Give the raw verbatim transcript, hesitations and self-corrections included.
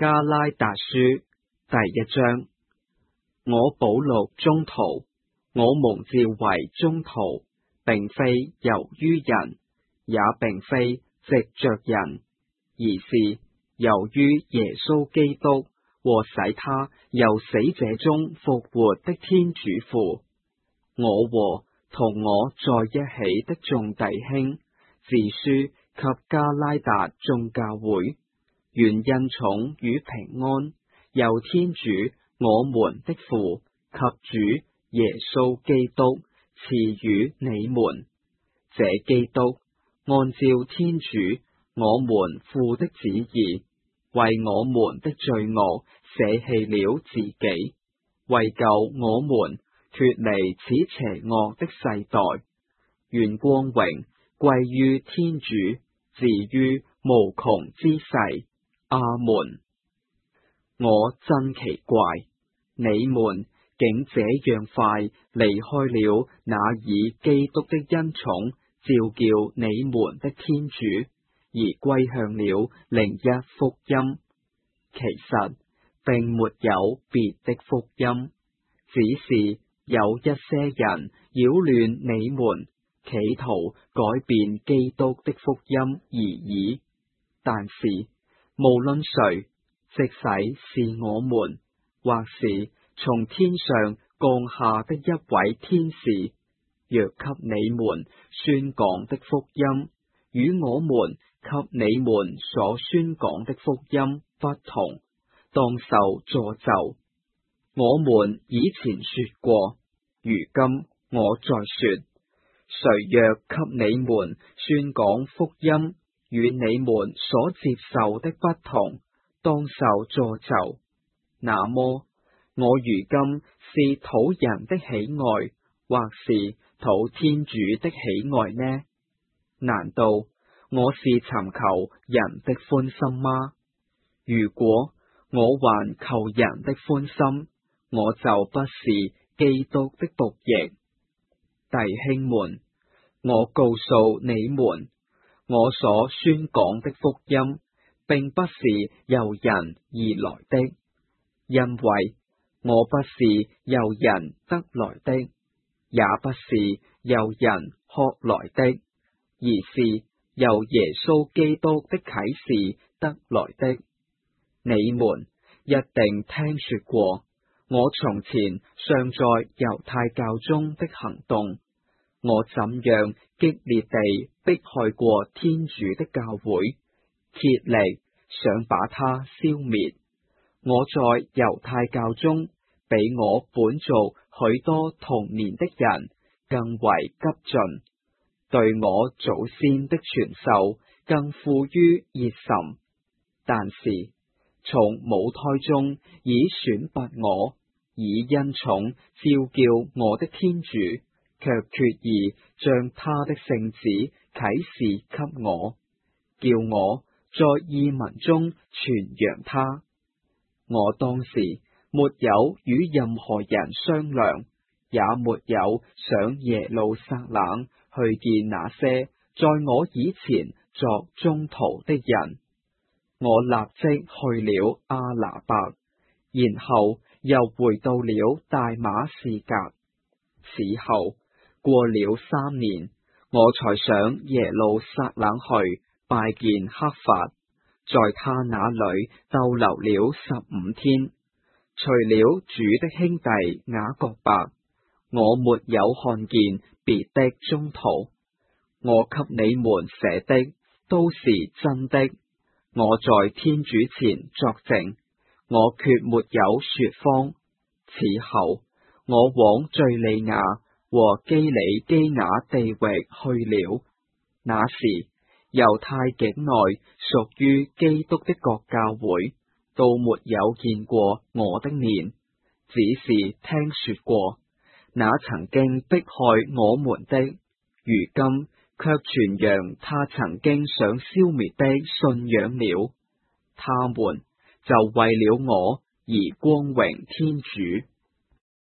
加拉達書第一章。我保祿宗徒，我蒙召為宗徒，並非由於人，也並非藉着人，而是由於耶穌基督和使他由死者中復活的天主父。我和同我在一起的眾弟兄，自書給加拉達眾教會，願恩寵與平安由天主我們的父及主耶穌基督賜予你們。這基督按照天主我們父的旨意，為我們的罪惡捨棄了自己，為救我們脫離此邪惡的世代。願光榮歸於天主，至於無窮之世。阿門。我真奇怪，你們竟這樣快離開了那以基督的恩寵召叫你們的天主，而歸向了另一福音。其實並沒有別的福音，只是有一些人擾亂你們，企圖改變基督的福音而已。但是無論誰，即使是我們，或是從天上降下的一位天使，若給你們宣講的福音與我們給你們所宣講的福音不同，當受詛咒。我們以前說過，如今我再說，誰若給你們宣講福音與你們所接受的不同，當受詛咒。那麼我如今是討人的喜愛，或是討天主的喜愛呢？難道我是尋求人的歡心嗎？如果我還求人的歡心，我就不是基督的僕役。弟兄們，我告訴你們，我所宣講的福音，並不是由人而來的，因為我不是由人得來的，也不是由人學來的，而是由耶穌基督的啟示得來的。你們一定聽說過，我從前尚在猶太教中的行動，我怎樣激烈地迫害過天主的教會，竭力想把它消滅。我在猶太教中，比我本族許多同年的人更為急進，對我祖先的傳授更富於熱忱。但是從母胎中已選拔我，以恩寵召叫我的天主，卻決意將他的聖旨啟示給我，叫我在異民中傳揚他。我當時沒有與任何人商量，也沒有上耶路撒冷去見那些在我以前作宗徒的人。我立即去了阿那伯，然後又回到了大馬士革。此後過了三年，我才上耶路撒冷去拜見刻法，在他那裏逗留了十五天。除了主的兄弟雅各伯，我沒有看見別的宗徒。我給你們寫的都是真的。我在天主前作證，我決沒有說謊。此後，我往敘利亞和基里基雅地域去了。那時，猶太境內屬於基督的各教會都沒有見過我的面，只是聽說過。那曾經迫害我們的，如今卻傳揚他曾經想消滅的信仰了。他們就為了我而光榮天主。